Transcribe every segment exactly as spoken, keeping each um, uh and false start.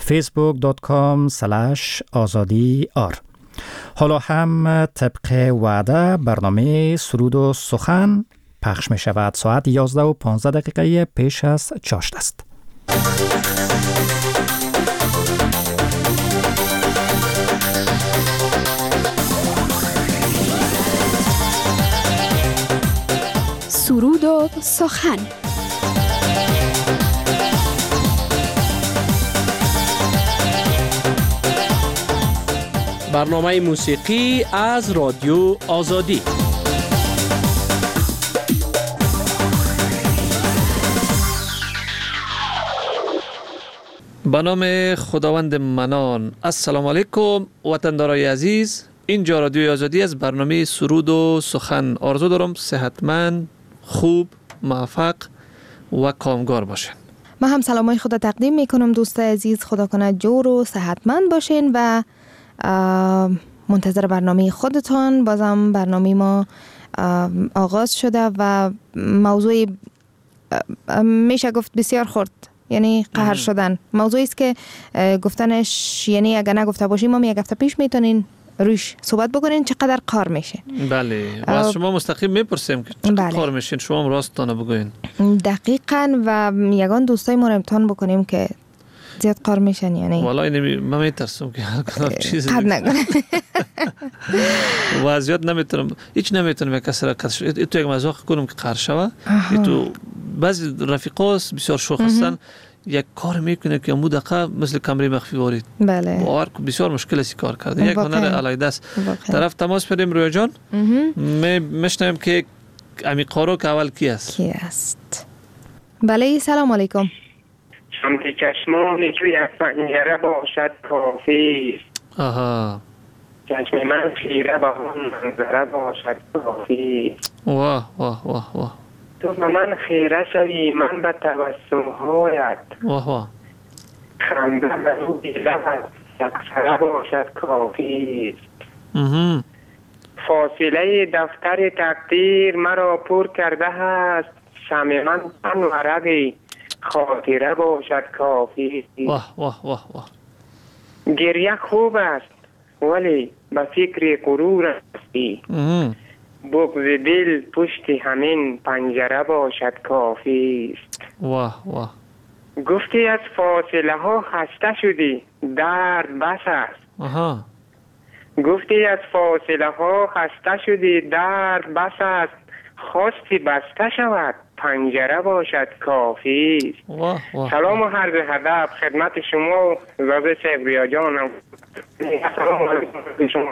فیسبوک دات کام اسلش آزادی آر. حالا هم طبق وعده برنامه سرود و سخن پخش می شود. ساعت یازده و پانزده دقیقه پیش از چاشت است. سرود و سخن. برنامه موسیقی از رادیو آزادی. به نام خداوند منان. السلام علیکم وطندارای عزیز. اینجا رادیو آزادی از برنامه سرود و سخن. آرزو دارم صحتمند، خوب، موفق و کامگار باشین. ما هم سلامای خدا تقدیم میکنم دوست عزیز. خدا کنه جور و صحتمند باشین و منتظر برنامه خودتان. بازم برنامه ما آغاز شده و موضوع میشه گفت بسیار خرد، یعنی قهر شدن. موضوعی است که گفتنش، یعنی اگر نگفته باشیم ما یک هفته پیش میتونین روش صحبت بکنین چقدر قهر میشین. بله و از شما مستقیم میپرسیم که چقدر بله. قهر میشین. شما هم راستانه بگوین. دقیقاً. و یگان دوستای ما رو امتحان بکنیم که زیاد قهر میشن. یعنی والا اینمی من میترسم که هر کدام چیزی قهر نکنه و زیاد نمیتونم، هیچ نمیتونم یک کسی را کس تو یک مزاح کنم که قهر شوه. تو بعضی رفیقاست بسیار شوخ هستن، یک کار میکنه که امو دقیقه مثل کمری مخفی وارید. بله. باور کن بسیار مشکل است کار کرده. یک هنر علیده است. طرف تماس بدیم. رویا جان می میشنویم که امی قارو که اول کی است؟ کی است؟ بله سلام علیکم. شمع چشمان توی پنجره باشد کافی. آها. چشم من خیره با اون منظره باشد کافی. واه واه واه واه. تو به من خیره شوی من به تبسم هایت. واه واه. خنده به روی لبت یکسره باشد کافی. اها. فاصله دفتر تقدیر مرا پر کرده است. شمع من تن ورقی خاطره باشد کافی. واه واه واه واه. گریه خوب است ولی به فکر غرور هستی. بغض دل پشت همین پنجره باشد کافی است. واه واه. گفتی از فاصله ها خسته شدی درد بس است. آها. گفتی از فاصله ها خسته شدی درد بس است. خواستی بسته شود پنجره باشد کافی. واه واه. سلام و عرض ادب خدمت شما و زاده صاحب ریا جانم. سلام علیکم شما.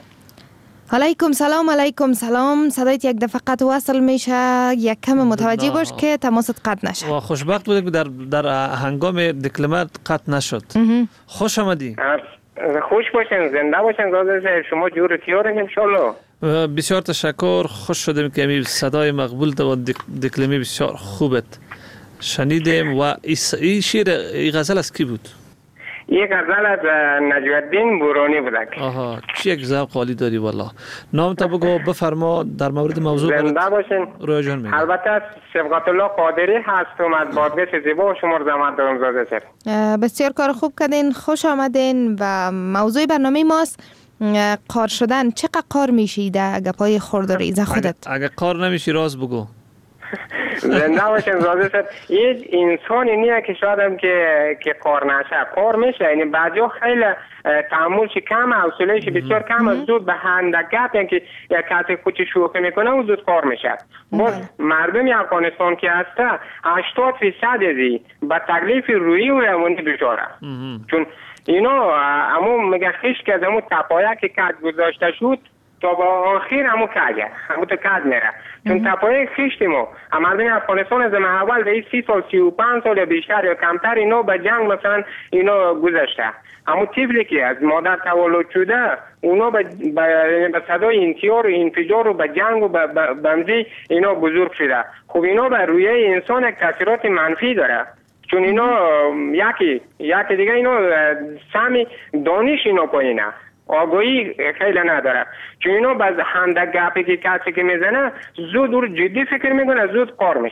علیکم سلام. علیکم سلام. صدایت یک دفعه قطع وصل میشه، یک کم متوجه باش که تماست قطع نشه. و خوشبخت بودیم که در در هنگام دکلمات قطع نشد. خوش آمدی. خوش باشین، زنده باشین زاده صاحب. شما جور تیارین انشالله. بسیار تشکر. خوش شدیم که می صدای مقبول و دکلمی بسیار خوبت شنیدیم. و این شعر این غزل از کی بود؟ این غزل از نجم‌الدین بورانی بود. آها، چی یک ذوق عالی داری والله. نام تا بگو، بفرما در مورد موضوع. زنده باشین. رویا جان میگه. البته صبغت الله قادری هستم از بادغیس زیبا. شما رو زحمت دارم زاده صاحب. بسیار کار خوب کردین، خوش آمدین. و موضوع برنامه ماست قار شدن. چقدر قار میشی در گپای خرد و ریزه خودت؟ اگه قار نمیشی راز بگو. زنده باشین زاده صاحب. این انسانی نیه که شاید هم که که قار نشه. قار میشه. یعنی بعضیا خیلی تحملش کم، حوصله‌اش بسیار کم از زود به هندگت، یعنی که یک کسی خودش شوخی میکنه و زود قار میشه. باز مردم افغانستان که هسته هشتاد فیصد ازی به تکلیف روحی و روانی دچاره. چون اینا همون میگه خیش که از همون تپایه که کد گذاشته شد تا با آخر همون کده همون تا کد میره. چون تپایه خیشتی ما مردم افغانستان از اول در سی سال سی و پنج سال بیشتر یا کمتر اینا به جنگ مثلا اینا گذاشته. همون طفلی که از مادر تولد شده اونا به به صدای انتیار و انفجار و به جنگ و به بمزی اینا بزرگ شده. خب اینا به رویه انسان یک تاثیرات منفی داره. چون اینا یکی یکی دیگه اینا سمی دانش اینا پایینه، آگاهی خیلی نداره. چون اینا باز هنده گپی که کسی که میزنه زود رو جدی فکر میکنه، زود قار میشه.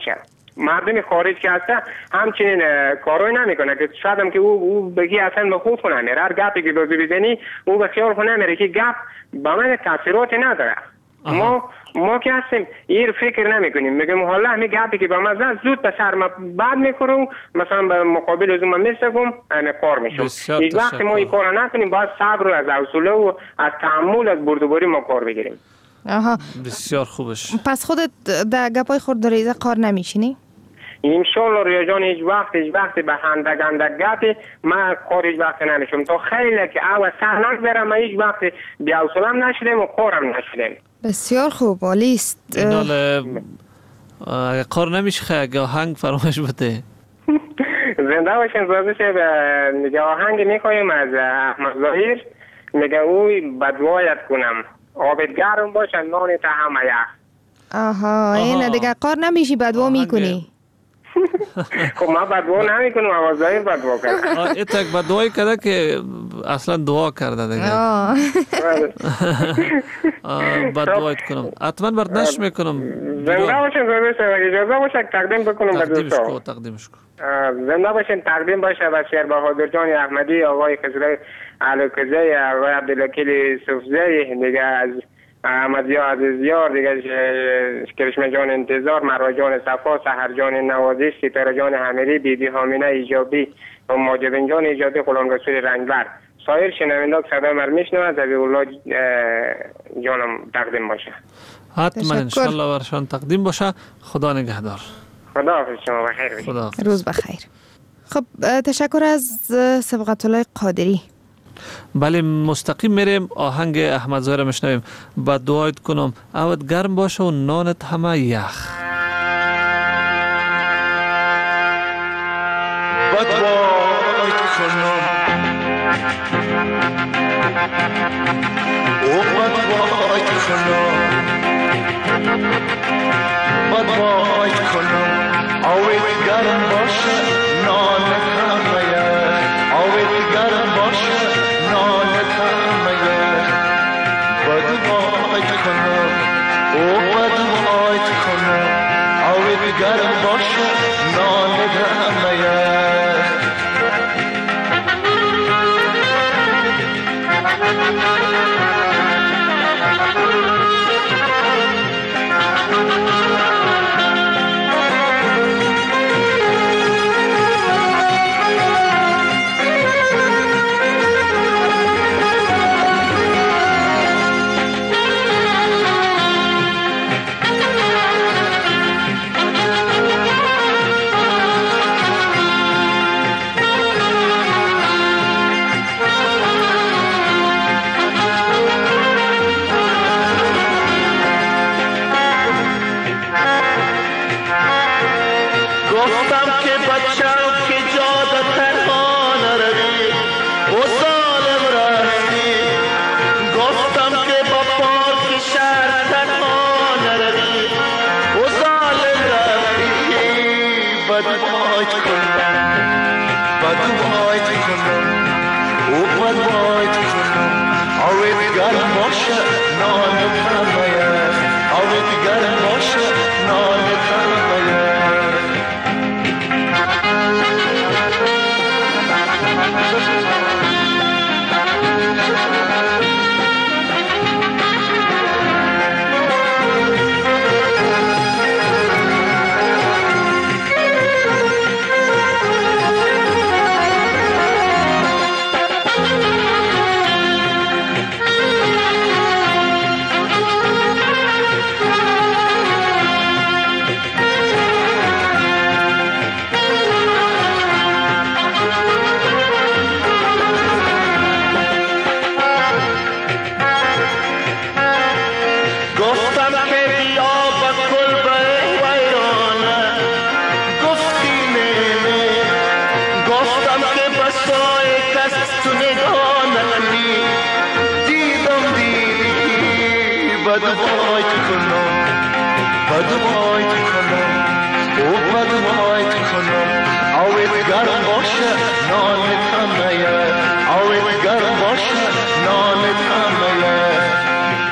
مردم خارج که هسته همچنین کارای نمیکنه که شاید هم که او او بگی اصلا به خود کنه میره. هر گپی که بازی بزنی او به خیال کنه میره که گپ با من تاثیراتی نداره. ما ما که هستیم این فکر نمی کنیم، میگم حالا همین گپی که با من زد زود به سر ما بعد میکنم، مثلا به مقابل از من میستگم انا کار میشم. هیچ وقت ما این کار نکنیم، باید صبر و از حوصله و از تحمل از بردباری ما کار بگیریم. آها بسیار خوبش. پس خودت در گپای خود دریزه کار نمیشینی؟ انشالله رویا جان هیچ وقت هیچ وقت به هندگ هندگ گپی من کار هیچ وقت نمیشم. تا خیلی که او سهلک برم من هیچ وقت بی حوصله‌ام نشدم و کارم نشدم. بسیار خوب، عالی است. اینال اگه کار نمیشه خیلی آهنگ فراموش بده. زنده باشین. زازش میگه آهنگ میخوایم از احمد ظاهر، میگه اوی بدوایت کنم آبت گرم باشه نانت همه یخ. آها این دیگه کار نمیشی بدوا میکنی. خب من بدوا نمی کنم، احمد ظاهر بدوا کرده. این تک بدوایی کرده که اصلا دعا کرده دیگه. بدوایت کنم حتما برداشت میکنم. زنده باشین. زازش اجازه باشه تقدیم بکنم به دوستا. تقدیمش کن. زنده باشین. تقدیم باشه به شیر بهادر جان احمدی، آقای خسرو علوکزی، آقای عبدالوکیل صوفزی، دیگه از احمدیا عزیزیار، دیگه کرشمه جان انتظار، مروا جان صفا، سحر جان نوازش، ستاره جان حمیری، بی بی حامینه ایجابی و ماجبین جان ایجابی، غلام رسول رنگبر. سایر شنونده که صدا مر میشنوند از الله جانم تقدیم باشه. حتما انشالله برشان تقدیم باشه. خدا نگهدار. خدا حافظ شما بخیر باشید. خدا حافظ. روز بخیر. خب تشکر از سبقت الله قادری. بله مستقیم میریم آهنگ احمد ظاهر میشنویم. با دعایت کنم اوت گرم باشه و نانت همه یخ. با دعایت کنم او با دعایت کنم با دعایت کنم اوت گرم باشه نانت همه یخ. اوت گرم باشه نانت همه یخ. با دعایت کنم او با دعایت کنم اوت گرم باشه نانت همه یخ.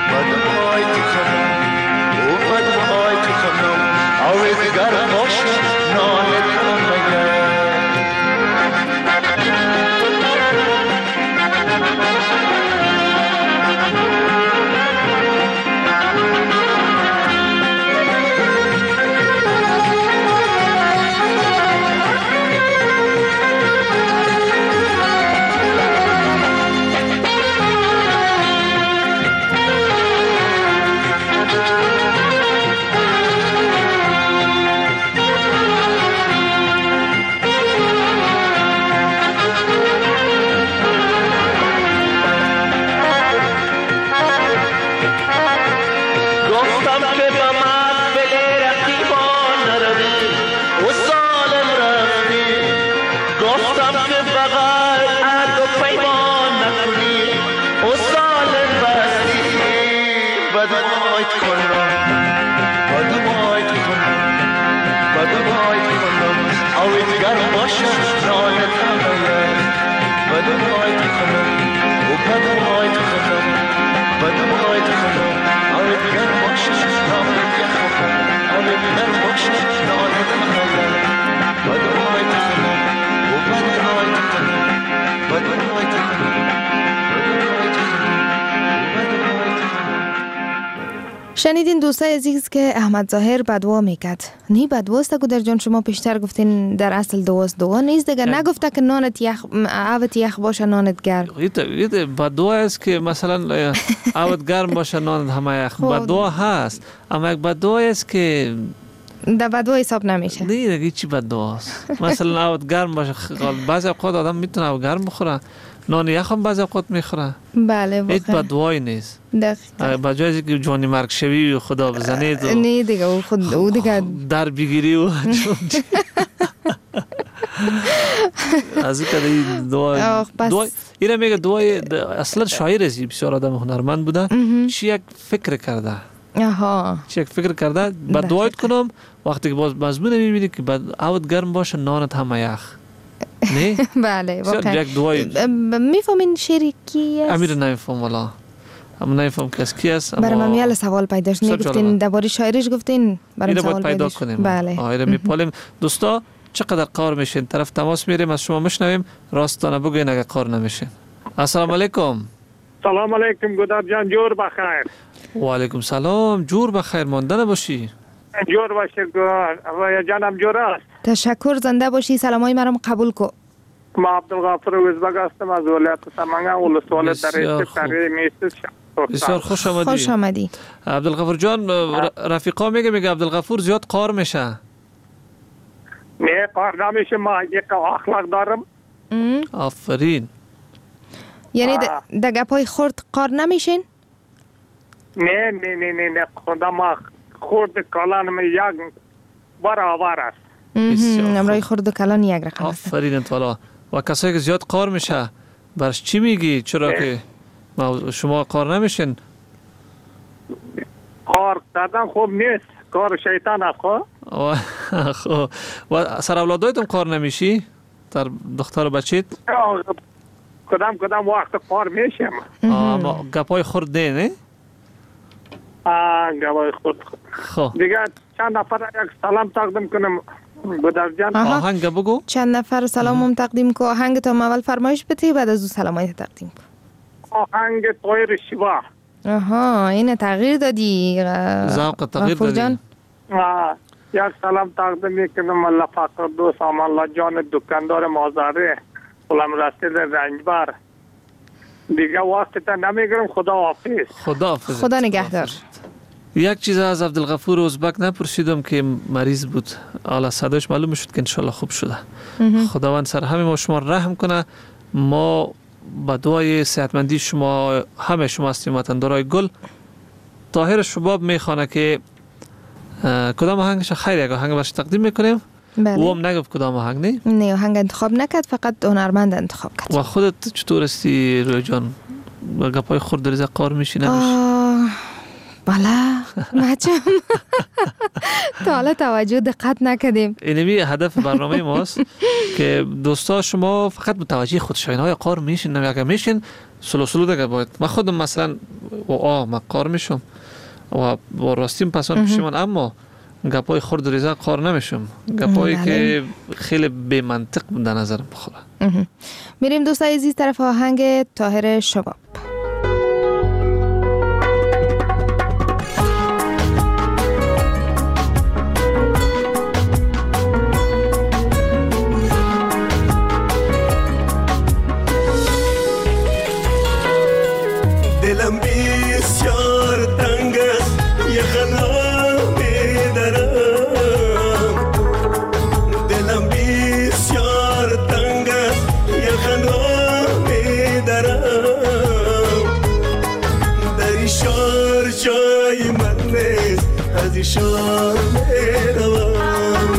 گرم باشه گرم باشه نالت نمیاد بدونایت کنم و بدونایت کنم بدونایت کنم آوت گرم باشه نالت یخم آوت گرم باشه نالت نمیاد بدونایت کنم و بدونایت کنم بدونایت کنم شنیدین دوستای عزیز که احمد ظاهر بدوا میکرد. نی بدواست که در جان شما پیشتر گفتین در اصل دواست دوا نیست دیگه. نگفته که نانت یخ آبت یخ باشه نانت گرم. این بدوا است که مثلا آبت گرم باشه نانت هم یخ. بدوا هست اما یک بدوا است که در بدوا حساب نمیشه. نه دیگه چی بدوا است. مثلا آبت گرم باشه بعضی اوقات آدم میتونه آب گرم بخوره. نان یخ هم بعضی اوقات میخوره. بله واقعا. هیچ بدوایی نیست. دقیقاً. بجای از اینکه جوانی مرگ شوی و خدا بزنید. نه دیگه او خود او دیگه در بگیری و از این که دعای دعای اینا میگه دعای اصلا شاعر است بسیار آدم هنرمند بوده. چی یک فکر کرده. آها. چی یک فکر کرده بعد دعایت کنم وقتی که باز مضمون میبینی که بعد آبت گرم باشه نانت هم یخ. نه؟ بله واقعا. یک دعای میفهمین شعری کی است؟ امیر نمیفهم والا. اما نمیفهم کس کی است. برای من میال سوال پیدا شد. میگفتین درباره شاعریش گفتین برای سوال پیدا کنیم. بله. آیره میپالیم. دوستا چقدر قار میشین طرف تماس میریم از شما میشنویم راستانه بگوین اگه قار نمیشین. السلام علیکم. سلام علیکم گودار جان جور بخیر. و علیکم سلام جور بخیر ماندن باشی. جور باشی و جانم جور است. تشکر زنده باشی سلامای مرا قبول کو. ما عبدالغفور وزبگ هستم از ولایت سمنگان ولسوالی در قریه میست. بسیار خوش آمدی. خوش آمدی. عبدالغفور جان رفیقا میگه میگه عبدالغفور زیاد قار میشه. نه قار نمیشه ما یک اخلاق دارم. آفرین. یعنی در گپای خورد قار نمیشین؟ نه نه نه نه نه خدا ما خورد کلان می یک برابر است. امرای خورد کلان یک رقم است. آفرین انتوالا. و کسایی که زیاد قار میشه برش چی میگی؟ چرا که شما قار نمیشین؟ قار کردن خوب نیست. کار شیطان است خب. خب و سر اولادایتون قار نمیشی؟ در دختر و بچیت؟ کدام کدام وقت قار میشم. اما گپای خورد نه نه؟ آه گپای خورد. خب دیگه چند نفر یک سلام تقدیم کنم گودار جان. آهنگ بگو. چند نفر سلامم تقدیم کو. آهنگ تو اول فرمایش بده بعد از اون سلامای تقدیم کو. آهنگ طایر شیوا. آها این تغییر دادی. ذوق تغییر دادی. آه یک سلام تقدیم میکنم الله فقر دوست امان الله جان دکاندار مازاره غلام رشید رنجبر. دیگه وقت تا نمیگیرم خدا حافظ. خدا حافظ. خدا نگهدار. یک چیز از عبدالغفور ازبک نپرسیدم که مریض بود. حالا صداش معلوم شد که انشالله خوب شده. خداوند سر همه ما شما رحم کنه. ما با دعای صحتمندی شما همه شما هستیم وطندارای گل. طاهر شباب میخوانه که کدام آهنگش خیلی یک آهنگ برش تقدیم میکنیم. بله. او هم نگفت کدام آهنگ نه؟ نه آهنگ انتخاب نکرد فقط هنرمند انتخاب کرد. و خودت چطور هستی روی جان؟ گپای خورد دریزه قار میشی نمیشی؟ بله بچم تا حالا توجه دقت نکردیم. اینمی هدف برنامه ماست که دوستا شما فقط متوجه خود شاین های قار میشین نمی اگر میشین سلو سلو دیگه باید. من خودم مثلا و آه من قار میشم و با راستیم پسان پیشمان اما گپای خورد ریزه قار نمیشم. گپایی که خیلی بی منطق در نظر بخوره. میریم دوستای عزیز طرف آهنگ طاهر شباب. دلم بسیار تنگ است یخنا میدرم دلم بسیار تنگ است یخنا میدرم در شهر جای من نیست از شهر میروم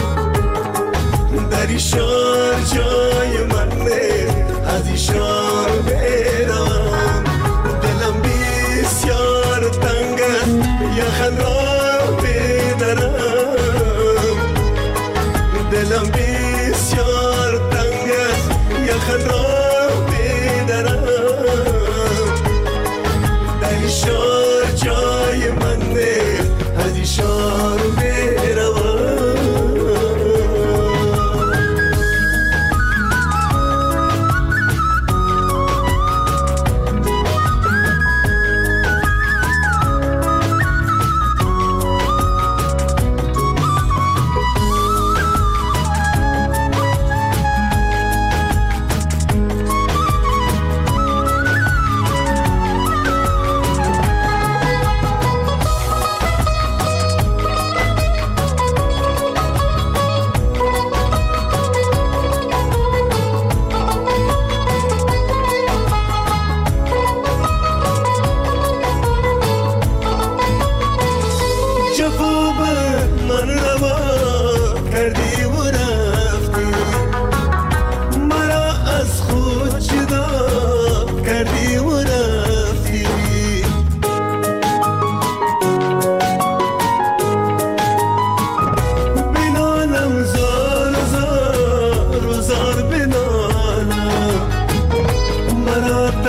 در شهر جای من نیست از شهر میروم یخن را بیدرم دلم بیس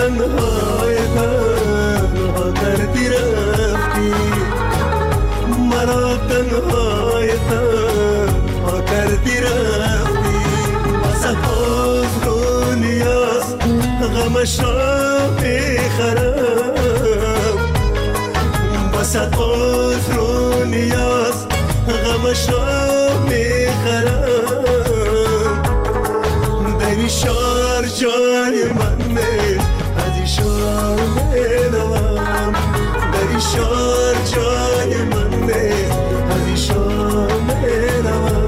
تنهای تنها کردی رفتی، مرا تنهای تنها کردی رفتی. وسط حزن و نیاز غمش را میخرم، وسط حزن و نیاز غمش را میخرم. در این شهر جای من از این شهر میروم، در این شهر جای من از این شهر میروم.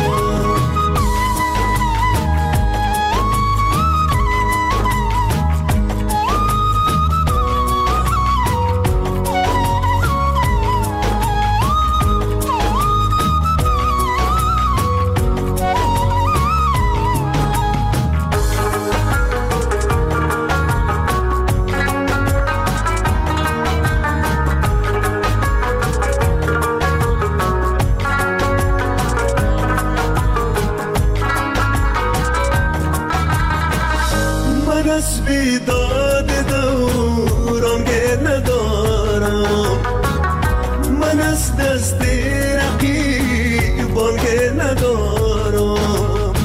بیداد دورم که ندارم، من از دست رقیبان که ندارم.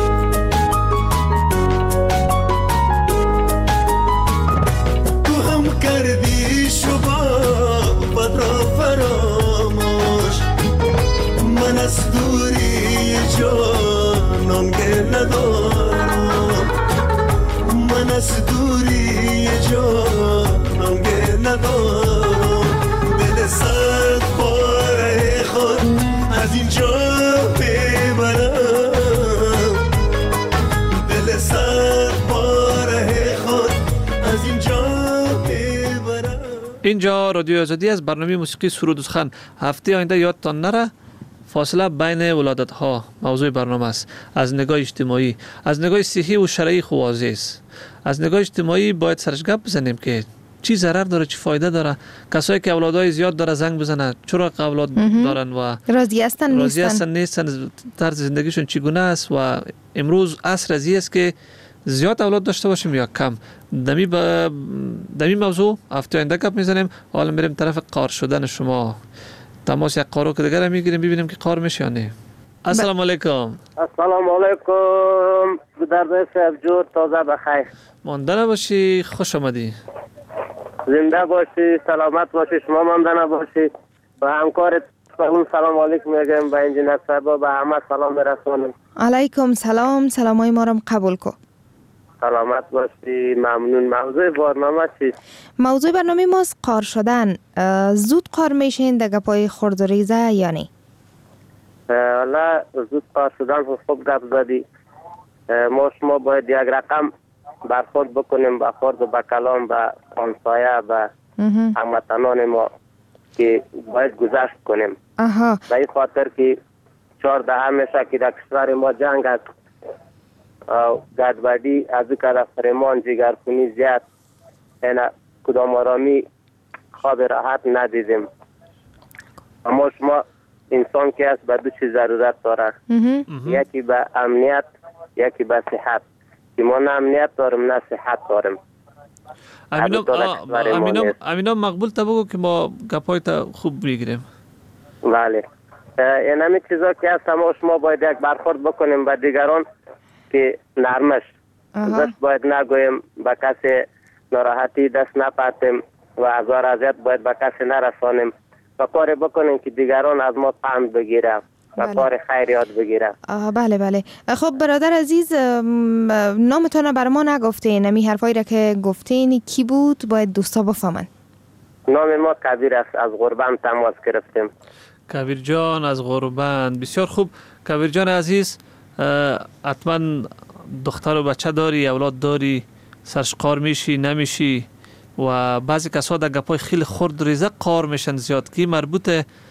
تو هم کردی شبابت را فراموش، من از دوری جانم که ندارم، من از دوری جانم که ندارم. دل سرد باره خود از اینجا ببرم، دل سرد باره خود از اینجا ببرم. اینجا رادیو آزادی از برنامه موسیقی سرود و سخن. هفته آینده یادتان نره فاصله بین ولادت ها موضوع برنامه است. از نگاه اجتماعی، از نگاه صحی و شرعی خو واضح است. از نگاه اجتماعی باید سرش گپ بزنیم که چی ضرر داره، چی فایده داره. کسایی که اولادای زیاد داره زنگ بزنه چرا اولاد دارن و راضی هستن راضی هستن نیستن، طرز زندگیشون چگونه است. و امروز عصر ازی است که زیاد اولاد داشته باشیم یا کم. دمی با دمی موضوع هفته آینده گپ میزنیم. حالا میریم طرف قار شدن شما. تماس یک قارو که دیگر میگیریم ببینیم که قار میشه یا نه. السلام علیکم. السلام علیکم. بدرد صاحب جور تازه بخیر. مانده نباشی، خوش آمدی. زنده باشی، سلامت باشی، شما مانده نباشی. و همکارت سلام علیکم میگم، با انجینر صاحب و همه سلام برسونم. علیکم سلام. سلامای ما رو قبول کو. سلامت باشی، ممنون. موضوع برنامه چیست؟ موضوع برنامه ماست قار شدن. زود قار میشین در گپای خرد و ریزه یا نه؟ حالا زود قار شدن خوب گپ زدی. ما شما باید یک رقم برخورد بکنیم با خرد و با کلام با همسایه و هموطنان ما که باید گذشت کنیم. آها. به این خاطر که چهارده همیشه که در کشور ما جنگ است، گدبدی از او که فرمان جگرخونی زیاد، یعنی کدام آرامی خواب راحت ندیدیم. اما شما انسان که است به دو چیز ضرورت داره، یکی به امنیت یکی به صحت. که ما نه امنیت دارم نه صحت دارم. امینم امینم مقبول تا بگو که ما گپای تا خوب بگیریم. بله، این همین چیزا که هست ما شما باید یک برخورد بکنیم با دیگران که نرمش دست باید نگویم، به کسی ناراحتی دست نپاتیم و ازار اذیت باید به کسی نرسانیم و کار بکنیم که دیگران از ما پند بگیره و بله. کار خیر یاد بگیره. بله بله. خب برادر عزیز، نامتون بر ما نگفتین، نمی حرفایی را که گفتین کی بود باید دوستا بفهمن. نام ما کبیر است، از غربند تماس گرفتیم. کبیر جان از غربند، بسیار خوب. کبیر جان عزیز، حتما دختر و بچه داری، اولاد داری، سرش قار میشی نمیشی و بعضی کسا در گپای خیلی خرد ریزه قار میشن زیاد که مربوط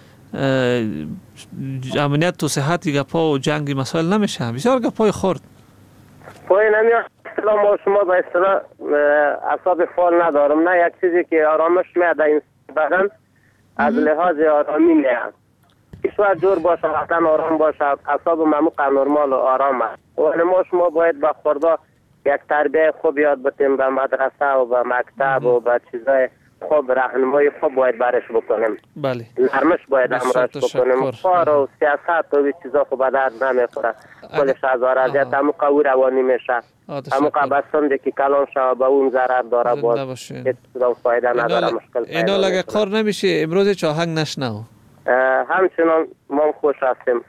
امنیت و صحت گپا و جنگی مسائل نمیشه، بسیار گپای خرد. پای نمیاد اصلا ما شما به اصطلاح اعصاب فعال ندارم، نه یک چیزی که آرامش میاد این بدن از لحاظ آرامی میاد. کشور جور باشه، وطن آرام باشه، اعصاب مموق نرمال و آرام است. ولی ما شما باید با خوردا یک تربیه خوب یاد بتیم به مدرسه و به مکتب و به چیزای خوب راهنمایی خوب باید برش بکنیم. بله. نرمش باید امراش بکنیم. کار و سیاست و چیزا خوب به درد نمیخوره. کلش هزار اذیت همون قوی روانی میشه. همون قبستون که کلان شود به اون ضرر داره باز. هیچ چیزا فایده نداره مشکل. اینا لگه کار نمیشه امروز چاهنگ نشنو. همچنان ما خوش هستیم.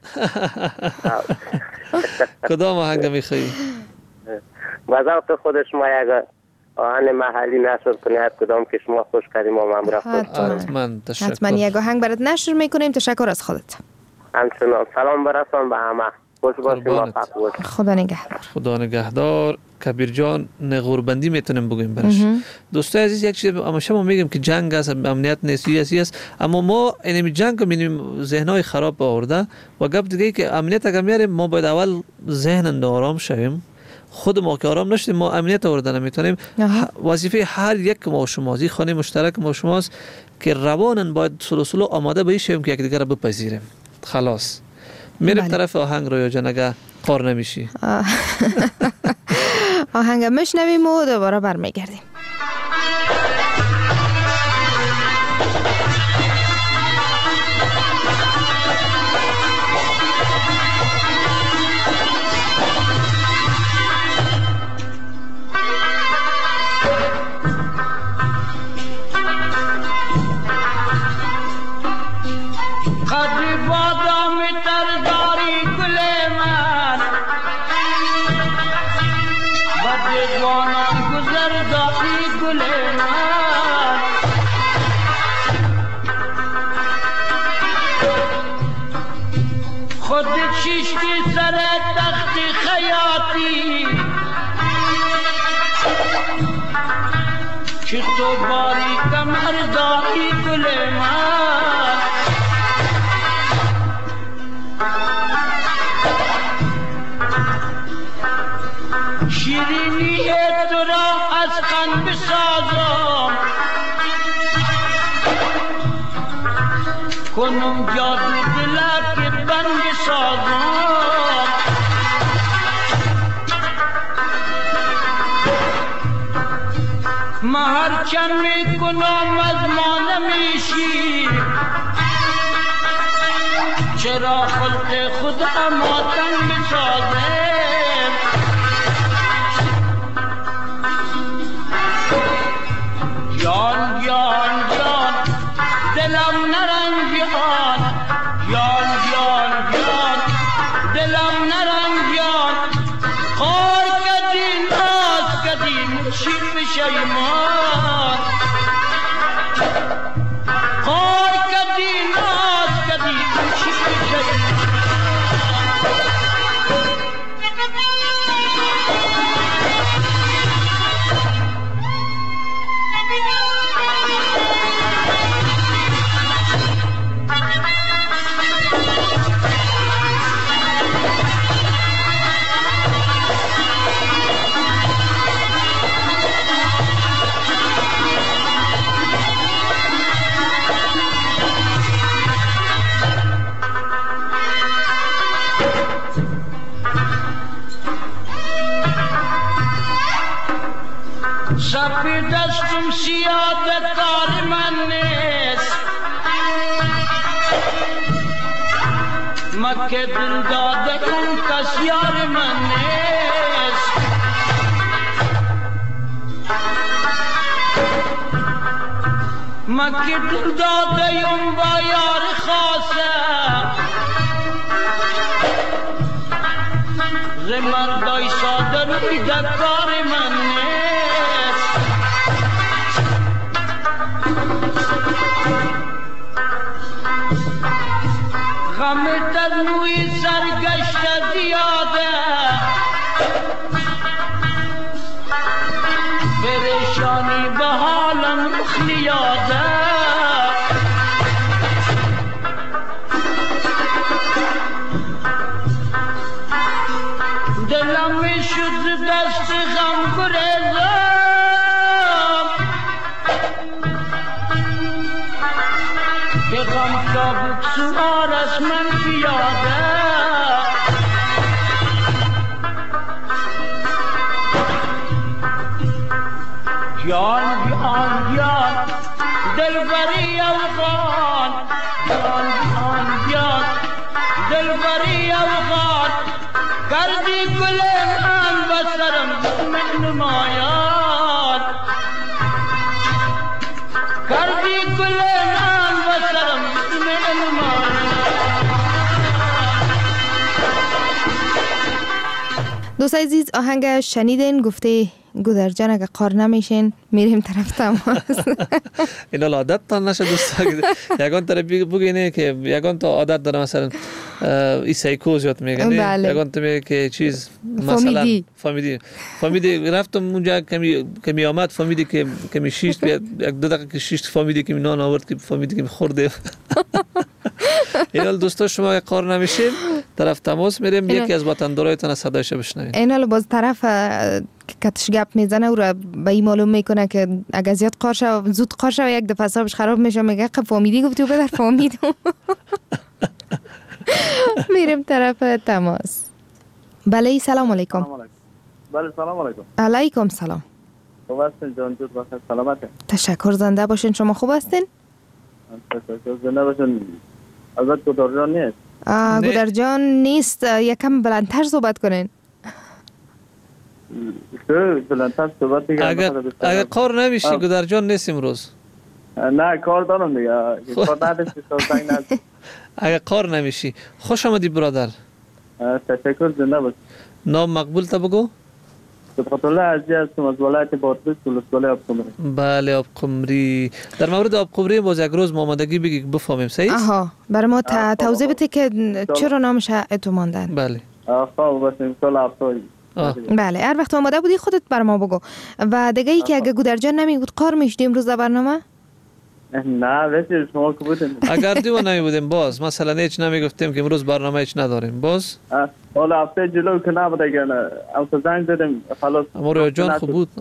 کدام آهنگ میخوایی؟ با ذوق خود شما یک آهنگ محلی نشر کنید، هر کدام که شما خوش کردیم ما هم را خوش کنیم. حتما تشکر. حتما یک آهنگ برات نشر میکنیم. تشکر از خودت. همچنان سلام برسان به همه. خوش باشیم موفق باشیم. خدا نگهدار. خدا نگهدار. کبیر جان نغوربندی میتونیم بگیم برش. دوستای عزیز یک چیز همیشه ما میگیم که جنگ است، امنیت نیست، یه است، اما ما این جنگ رو میبینیم ذهنای خراب آورده و گپ دیگه که امنیت اگر میاریم ما باید اول ذهن آرام شویم. خود ما که آرام نشدیم ما امنیت آورده نمیتونیم. وظیفه هر یک ما شما زی خانه مشترک ما شماست که روانن باید سلسله آماده به شیم که یکدیگر رو بپذیریم. خلاص میریم طرف آهنگ رویا جان اگه قار نمیشی. آهنگ میشنویم و دوباره برمیگردیم. خود چشتی سر تخت خیاطی که تو باری کمر داری گل من شیرینی تو را از قند بسازم کنم جادو دلت که بند سازم ما هر چند می کنم از ما نمیشی چرا خلق خدا ماتن بسازم جان جان جان دلم نرنجان جان جان جان دلم نرنجان خار کدی ناز کدی شیر بشیمان خار کدی ناز کدی شیر بشیمان سپی دستم سیاد کار من نیست مکه دل داده اون کس یار من نیست مکه دل داده اون با یار خاصه زمردای ساده روی دکار من نیست غم تنوی سرگشت زیاده پریشانی به حالم مخلیاده دلم شد دست غم گریزم که غم چابک سوار از من پیاده بیان بیان بیان دلبری افغان بیان بیان بیان دلبری افغان کردی گل من بسرم من نمایان کردی گل من بسرم من نمایان. دوست عزیز آهنگ شنیدین، گفته گودرجان اگه قار نمیشین میریم طرف تماس. اینا عادت تان نشه دوستا، یگان طرف بگینه که یگان تا عادت داره مثلا ای سایکوز یاد میگنه، بله. یگان تو میگه که چیز مثلا فامیدی فامیدی فامیدی رفتم اونجا کمی کمی آمد فامیدی که کمی شیشت یک دو دقیقه که شیشت فامیدی که نان آورد که فامیدی که خورده. اینا دوستا شما قار نمیشین طرف تماس میریم، یکی از وطندارایتان صدایش بشنویم. اینا باز طرف کتش گپ میزنه و را به این معلوم میکنه که اگه زیاد قار شد زود قار شد یک دفعه حسابش خراب میشه، میگه خب فامیدی گفتی و بدر فامیدم. میریم طرف تماس. بله سلام علیکم. بله سلام علیکم. علیکم سلام. خوب هستین جان جود بخیر سلامته. تشکر، زنده باشین. شما خوب هستین؟ تشکر زنده باشین. البته گودرجان نیست. گودرجان نیست، یکم بلندتر صحبت کنین. بلندتر صحبت دیگه. اگر اگر قار نمیشی گودرجان نیست امروز. نه کار دارم دیگه. کار نداشتی زنگ نزن. اگر قار نمیشی خوش آمدی برادر. تشکر زنده باش. نام مقبول تا بگو. صفت الله عزیز هستم از ولایت بادغیس ولسوالی آبقمری. بله آبقمری. در مورد آبقمری باز یک روز آمادگی بگی بفهمیم صحیح؟ آها برای ما توضیح بده که چرا نامش اتو ماندن. بله. آخا بس امسال هفتایی. بله هر وقت آماده بودی خودت بر ما بگو. و دیگه ای که اگه گودرجان نمی بود قار میشدی امروز در برنامه؟ نه بسید شما که بودیم. اگر دیو نمی بودیم باز مثلا هیچ نمی گفتیم که امروز برنامه هیچ نداریم باز. حالا هفته جلو که نبوده گنه امسا زنگ زدیم خلاص. امور جان خوب بود.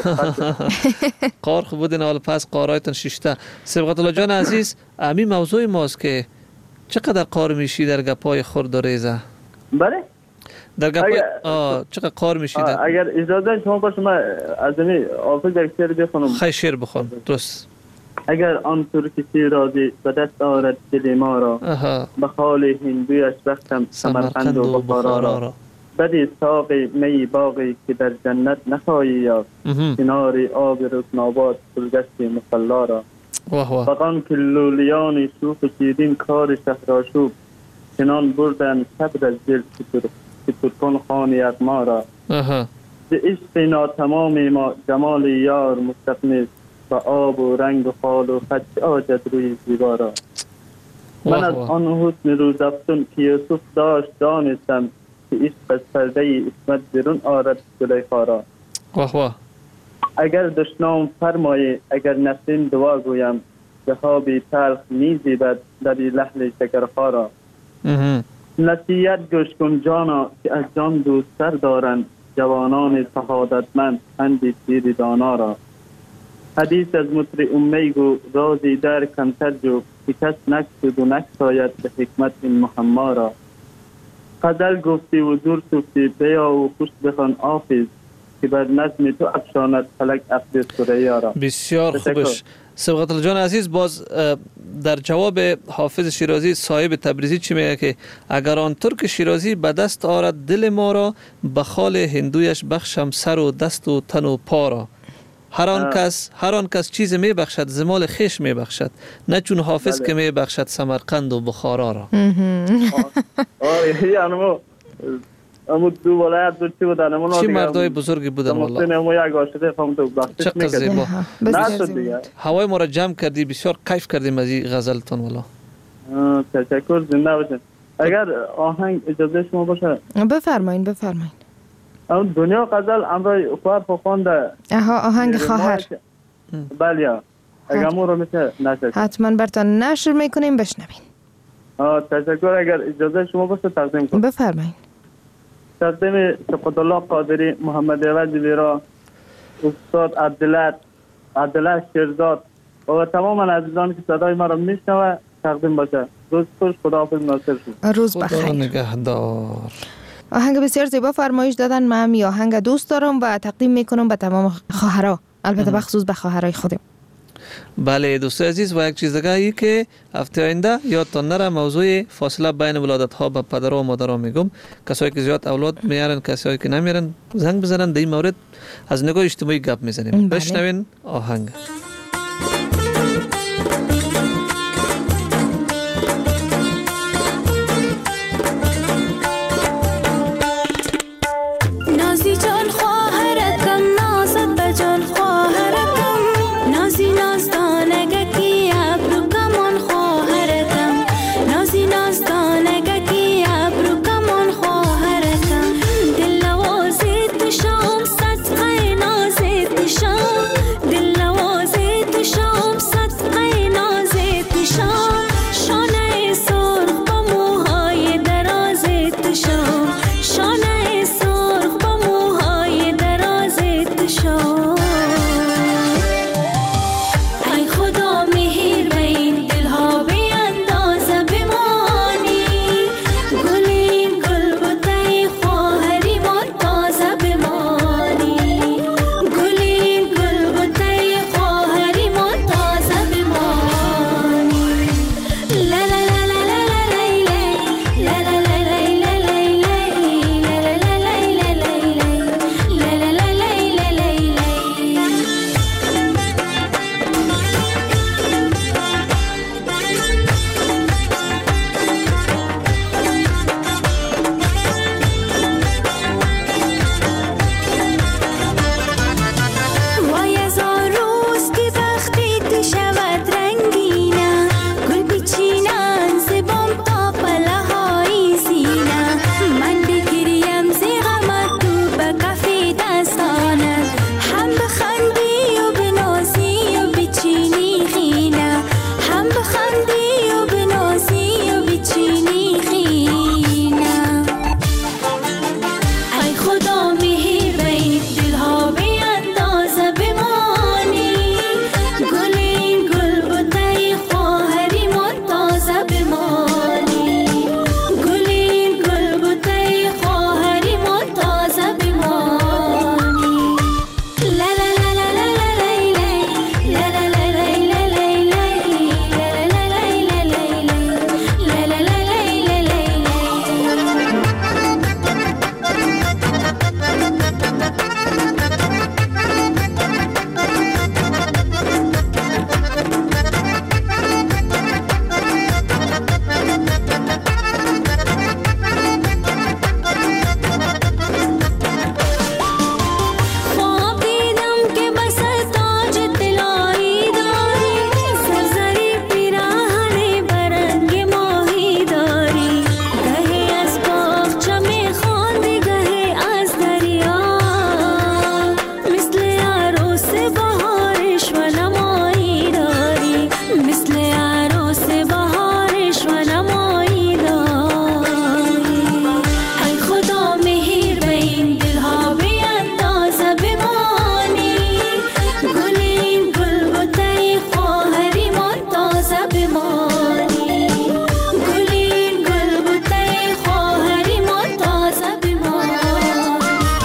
قار خوب بودین حالا پس قارایتان شیشته. صبغت الله جان عزیز امی موضوع ماست که چقدر قار میشی در گپای خرد و ریزه؟ بله؟ در گپای آه چقدر قار میشی در اگر اجازه شما باشه من از این آفز یک شعر بخونم. خیلی شعر بخون درست. اگر آن ترک شیرازی به دست آرد دل ما را به خال هندویش بختم سمرقند و بخارا را بدی ساقی می باقی که در جنت نخواهی یافت کنار آب رکنابات پرگشت مصلا را فقان که لولیان شوخ شیرین کار شهرآشوب چنان بردن صبر از دل که ترکان خان یغما را به عشق ناتمام ما جمال یار مستغنی و آب و رنگ و خال و خط آجد روی زیبا را من از آن حسن روزافزون که یوسف داشت دانستم که عشق از پرده عصمت بیرون آرد زلیخا را اگر دشنام فرمایی اگر نسرین دعا گویم جهابی تلخ میزیبد لبی لحن شکرخا را نصیحت گوش کن جانا که از جان دوستر دارند جوانان شهادتمند پندی پیر دانا را حدیث از مطر امی گو رازی در کمتر جو که کس نکسد و نکساید به حکمت این محما را غزل گفتی و دور سفتی بیا و خوش بخوان آفیز که بر نظم تو افشاند فلک عقد سریا را. بسیار خوبش. صبغت الله جان عزیز باز در جواب حافظ شیرازی صاحب تبریزی چی میگه که اگر آن ترک شیرازی به دست آرد دل ما را به خال هندویش بخشم سر و دست و تن و پا را. هر آن کس هر آن کس چیز می بخشد زمال خیش می بخشد نه چون حافظ که می بخشد سمرقند و بخارا را. آره یعنی امو دو ولایت دو چی بودن امو چی مردای بزرگی بودن والله. امو یک عاشق فهم تو بخشش چقدر زیبا. نشد دیگه. هوای ما را جمع کردی بسیار کیف کردیم از این غزلتون والله. تشکر زنده باشین. اگر آهنگ اجازه شما باشه بفرمایید بفرمایید. اون دنیا غزل امروی خواهر خوانده. آها آهنگ خواهر. بله. اگر مو رو میشه نشد. حتما براتون نشر میکنیم بشنوین. آه تشکر اگر اجازه شما باشه تقدیم کنم. بفرمایید. تقدیم صفت الله قادری محمد عوض ویرا استاد عبدالله عبدالله شیرزاد و تمام عزیزانی که صدای ما را میشنوه تقدیم باشه. روز خوش خداحافظ ناصر شد. روز بخیر. نگهدار. آهنگ بسیار زیبا فرمایش دادن. من هم آهنگ دوست دارم و تقدیم میکنم به تمام خواهرها البته بخصوص به خواهرای خودم. بله دوستای عزیز، و یک چیز دیگه ای که هفته آینده یادتان نره، موضوع فاصله بین ولادت ها به پدر و مادر میگم. کسایی که زیاد اولاد میارن، کسایی که نمیارن، زنگ بزنن. در این مورد از نگاه اجتماعی گپ میزنیم. بشنوین آهنگ. نازی جان خواهرکم، نازت به جان خواهرکم، نازی نازدانگه کی ابرو کمان خواهرکم، نازی نازدانگه کی ابرو کمان خواهرکم، دل نوازی تو شام صدقه نازی تو شام، دل نوازی تو شام صدقه نازی تو شام، شانه سرخ با موهای درازی تو شام، شانه سرخ با موهای درازی تو شام. ای خدا مهر به این دلها بیندازه بمانی، گلی گل بوته خواهری ما تازه بمانی، گلی گل بوته خواهری ما تازه بمانی. لا لا لا لا لا لا لا لا لا لا لا وای از آن روز که بختی تو شود رنگینه، گل بچینن ز بام تا پله های سینه، من بگریم ز غمت تو به کف دستانت، هم بخندی و بنازی و بچینی خینه، هم بخندی و بنازی و بچینی خینه. ای خدا مهر به این دلها بیندازه بمانی، گلی گل بوته خواهری ما تازه بمانی، گلی گل بوته خواهری ما تازه بمانی. لا لا لا لا لا لا لا لا لا لا لا لا خواب دیدم که بس تاج طلایی داری، سرزری پیراهن برنگ ماهی داری، گهی از باغچه میخواندی گهی از دریا، مثل عروس بهارش و نمایی داری، مثل عروس بهارش و نمایی داری. ای خدا مهر به این دلها بیندازه بمانی، گلی گل بوته خواهری ما تازه بمانی، گلی گل بوته خواهری ما تازه بمانی.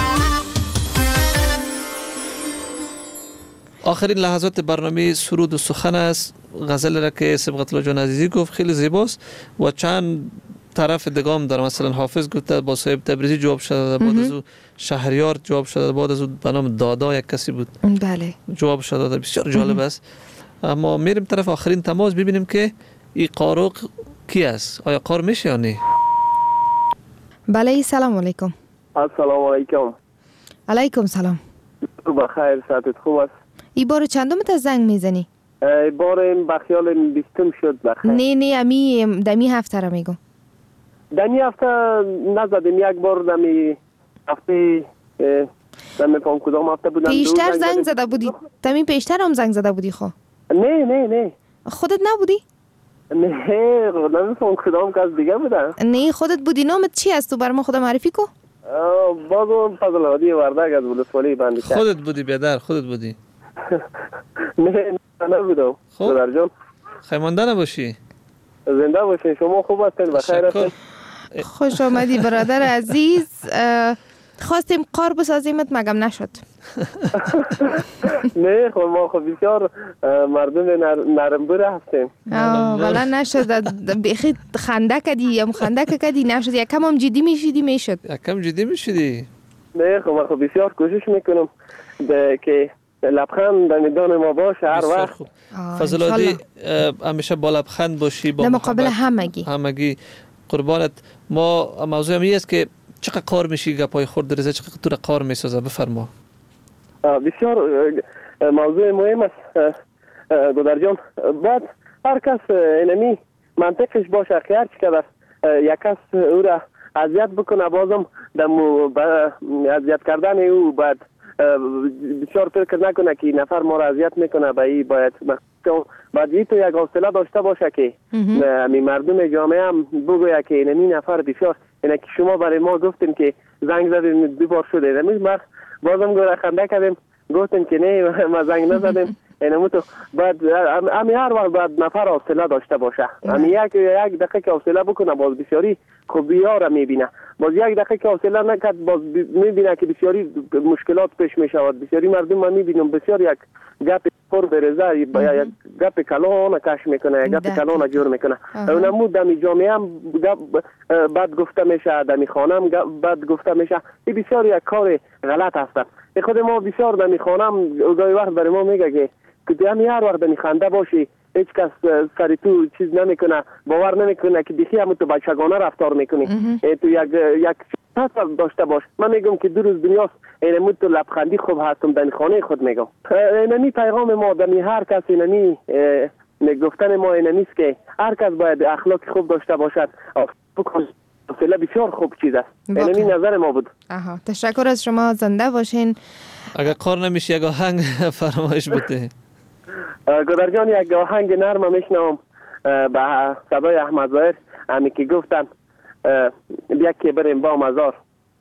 آخرین لحظات برنامه سرود و سخن است. غزل را که سبقت الله جان عزیزی گفت خیلی زیباست و چند طرف دیگه هم داره. مثلا حافظ گفته با صاحب تبریزی جواب شده، بعد از او شهریار جواب شده، بعد از او به نام دادا یک کسی بود بله جواب شده. بسیار جالب است. اما میریم طرف آخرین تماس ببینیم که این قاروق کی است. آیا قار میشه یا نه؟ بله سلام علیکم. السلام علیکم. علیکم سلام. بخیر، صحتت خوب است؟ ای بار چندم تا زنگ میزنی؟ ای بار این بخیال بیستم شد بخیر. نه نه امی دمی هفته را میگم. دمی هفته نزدیم، یک بار دمی هفته دمی پام کدام هفته بودم. پیشتر زنگ زده بودی؟ دمی پیشتر هم زنگ زده بودی خو؟ نه نه نه. خودت نبودی؟ نه دمی پام کدام کس دیگه بودم. نه خودت بودی. نامت چی است؟ تو بر ما خدا معرفی کو؟ بازم فضل عادی وردگ از ولسوالی بندی کرد. خودت بودی بیادر؟ خودت بودی؟ نه نبودم. برادر جان خیمانده نباشی. زنده باشین. شما خوب هستین؟ بخیر هستین؟ خوش آمدی برادر عزیز. خواستیم قار بسازیمت مگم نشد. نه خب ما خب بسیار مردم نرم بوره هستیم. ولی نشد. بخی خنده کدی یا خنده کدی نشد. یکم هم جدی میشیدی میشد. یکم جدی میشیدی. نه خب ما خب بسیار کوشش میکنم که لبخند در میدان ما باشه هر وقت. فضلادی همیشه با لبخند باشی، با مقابل همگی همگی. قربانت. ما موضوع همی است که چقدر کار میشی گپای خورد رزه، چقدر تو را کار میسازه؟ بفرما. بسیار موضوع مهم است گودر جان. بعد هر کس اینمی منطقش باشه که هر چقدر یک کس او را اذیت بکنه بازم در اذیت کردن او بعد بسیار فکر نکنه که نفر ما را اذیت میکنه به این باید بعد این تو یک حوصله داشته باشه که می مردم جامعه هم بگوید که اینمی نفر بسیار اینه که شما برای ما گفتیم که زنگ زدیم دو بار شده اینمی بازم گوره خنده کردیم گفتیم که نه ما زنگ نزدیم اینمو تو بعد امی هر وقت بعد نفر حوصله داشته باشه امی یک یک دقیقه که حوصله بکنه باز بسیاری خوبی ها را میبینه باز یک دقیقه که حوصله نکرد باز میبینه که بسیاری مشکلات پیش میشود بسیاری مردم ما میبینم بسیار یک گپ پر برزه یا یک گپ کلان کش میکنه یک گپ کلان جور میکنه اونمو دمی جامعه هم بد گفته میشه دمی خانه هم بد گفته میشه این بسیار یک کار غلط هست. خود ما بسیار دمی خانه هم گاهی وقت برای ما میگه که که همی هر وقت دمی خنده باشی هیچ کس سری تو چیز نمیکنه باور نمیکنه که دیخی هم تو بچگانه رفتار میکنی تو یک یک تصور داشته باش. من میگم که دو روز دنیاست اینمی تو لبخندی خوب هستم دمی خانه خود میگم اینمی پیغام ما دمی هر کس اینمی گفتن ما اینمیست که هر کس باید اخلاق خوب داشته باشد. حوصله بسیار خوب چیز است. اینمی نظر ما بود. آها تشکر از شما. زنده باشین. اگر کار نمیشه یک آهنگ فرمایش بده. گودر جان یک آهنگ نرم میشنوم به صدای احمد ظاهر همی که گفتن بیا که بریم با مزار.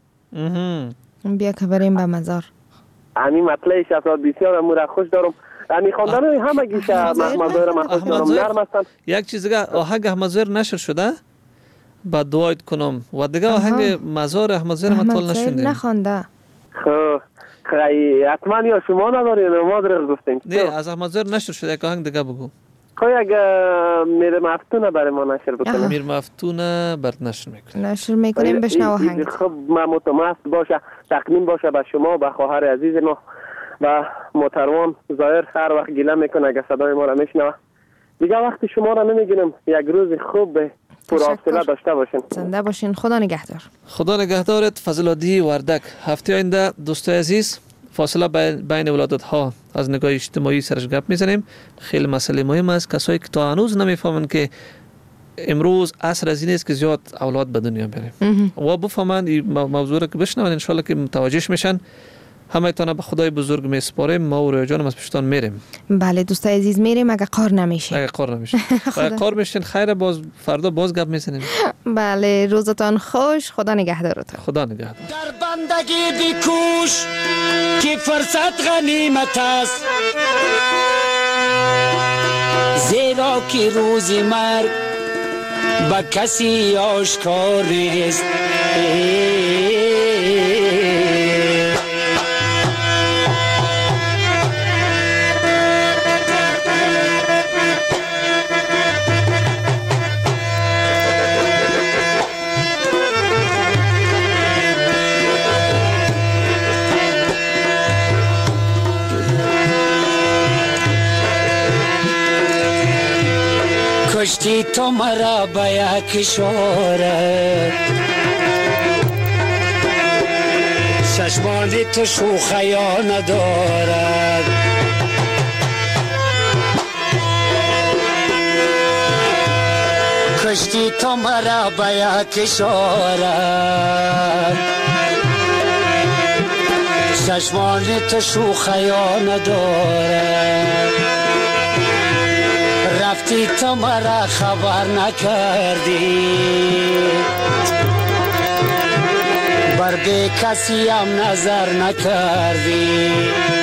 بیا که بریم با مزار. همی مطلعش از بسیار امور خوش دارم. همی خواندن همه گیشه احمد ظاهر من خوش دارم. نرم هستن. یک چیز دیگه آهنگ احمد ظاهر نشر شده با دعایت کنم و دیگه آهنگ مزار احمد ظاهر من طول نشوندیم. نخونده. خب خیلی حتما یا شما ندارین ما درست گفتیم. نه از احمد ظاهر نشر شده یک آهنگ دیگه بگو. خب یک میر مفتونه برای ما نشر بکنه. میر مفتونه برد نشر میکنه. نشر میکنیم بشنو آهنگ. خب ما متمست باشه تقدیم باشه به شما به خواهر عزیز ما و محترم ظاهر هر وقت گله میکنه اگه صدای ما را میشنوه. دیگه وقتی شما را نمیگیرم یک روز خوب پرحوصله داشته باشین. زنده باشین. خدا نگهدار. خدا نگهدارت. فضلادی وردک. هفته آینده دوستای عزیز فاصله بین ولادت ها از نگاه اجتماعی سرش گپ میزنیم. خیلی مسئله مهم است. کسایی که تا هنوز نمیفهمن که امروز عصر از این است که زیاد اولاد به دنیا بیاریم و بفهمن این موضوع را که بشنون ان شاء الله که متوجه میشن. همه تانا به خدای بزرگ میسپاریم. ما و رویا جانم از پشتان میریم. بله دوستای عزیز میریم اگر قار نمیشه. اگر قار نمیشه. اگر قار میشین خیره باز فردا باز گپ میزنیم. بله روزتان خوش. خدا نگهدارتان. خدا نگهدار. در بندگی بیکوش که فرصت غنیمت است زیرا که روز مرگ با کسی آشکار نیست. کشتی تو مرا به یک اشاره چشمان تو شوخیا ندارد کشتی تو مرا به یک اشاره چشمان تو شوخیا ندارد رفتی تو مرا خبر نکردی بر به کسی هم نظر نکردی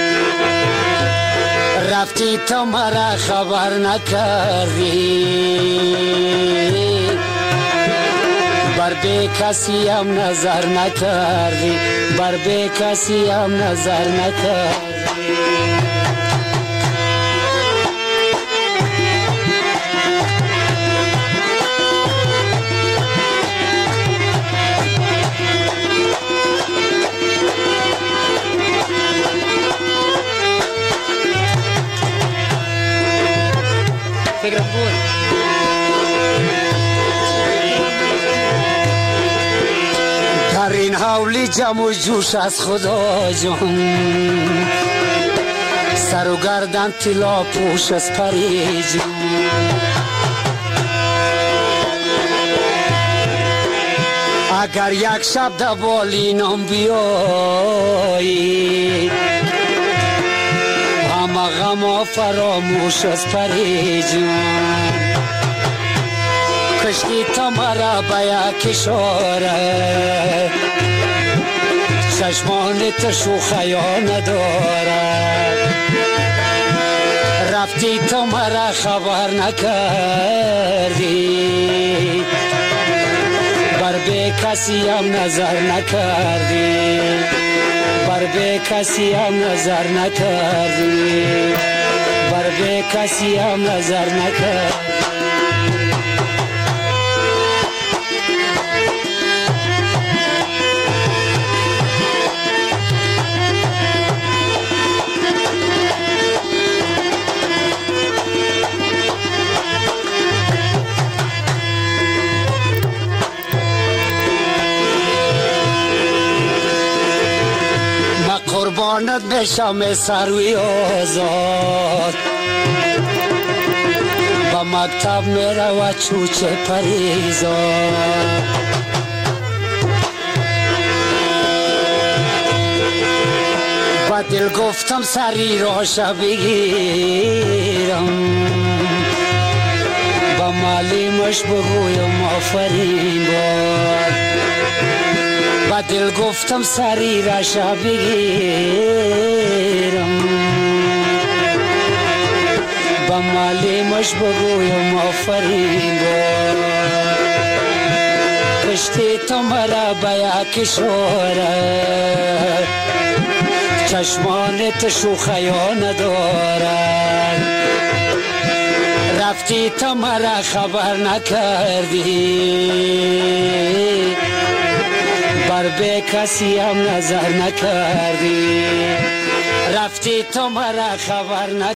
رفتی تو مرا خبر نکردی بر به کسی هم نظر نکردی بر به کسی هم نظر نکردی در این حولی جمع و جوش از خدا جان سر و گردن طلا پوش از پری جان اگر یک شب در بالینم بیایی همه غم فراموش از پری جان کشتی تا مرا به یک اشاره چشمان تو شوخیا ندارد رفتی تو مرا خبر نکردی بر به کسی هم نظر نکردی بر به کسی هم نظر نکردی بر به کسی هم نظر نکردی قربانت بشم سروی آزاد با مکتب میره و چوچه پریزاد با دل گفتم سری راشا بگیرم با معلیمش بگویم آفرین باد با دل گفتم سری راشا بگیرم با معلیمش بگویم آفرین باد کشتی تو مرا به یک اشاره چشمان تو شوخیا ندارد رفتی تو مرا خبر نکردی بر به کسی هم نظر نکردی رفتی تو مرا خبر نکردی